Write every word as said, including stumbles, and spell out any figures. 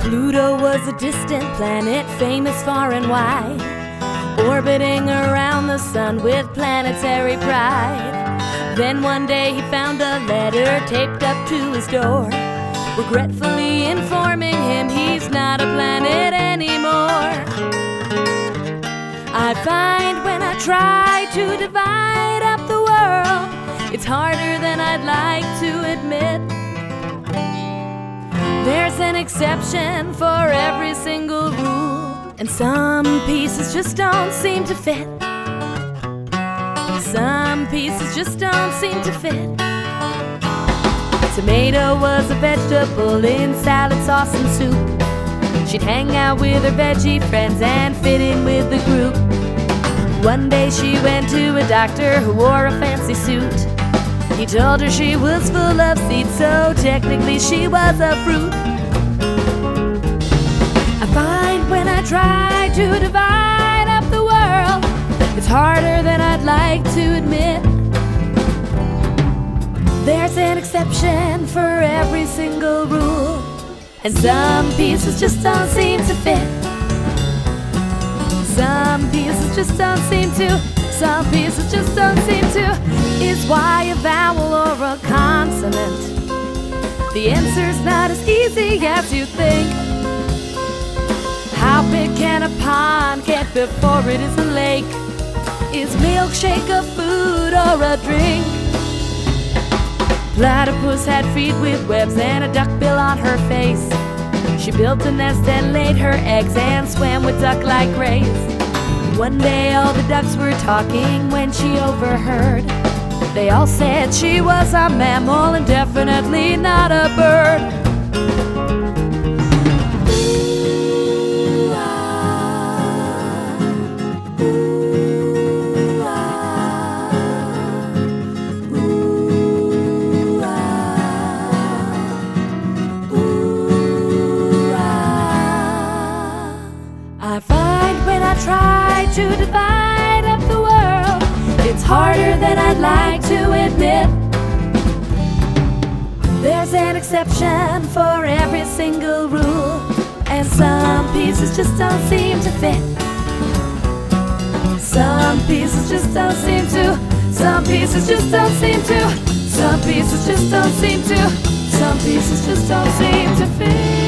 Pluto was a distant planet, famous far and wide, orbiting around the sun with planetary pride. Then one day he found a letter taped up to his door, regretfully informing him he's not a planet anymore. I find when I try to divide up the world, it's harder than I'd like to admit. There's an exception for every single rule, and some pieces just don't seem to fit. Some pieces just don't seem to fit. Tomato was a vegetable in salad, sauce, and soup. She'd hang out with her veggie friends and fit in with the group. One day she went to a doctor who wore a fancy suit. He told her she was full of seeds, so technically she was a fruit. I find when I try to divide up the world, it's harder than I'd like to admit. There's an exception for every single rule, and some pieces just don't seem to fit. Some pieces just don't seem to. Some pieces just don't seem to. Is why a vowel or a consonant? The answer's not as easy as you think. How big can a pond get before it is a lake? Is milkshake a food or a drink? Platypus had feet with webs and a duckbill on her face. She built a nest and laid her eggs and swam with duck-like grace. One day all the ducks were talking when she overheard. They all said she was a mammal and definitely not a bird. Ooh, ah, ooh, ah, ooh, ah, ooh, ah. I find when I try to divide up the world, it's harder than I'd like to admit. There's an exception for every single rule, and some pieces just don't seem to fit. Some pieces just don't seem to. Some pieces just don't seem to. Some pieces just don't seem to. Some pieces just don't seem to fit.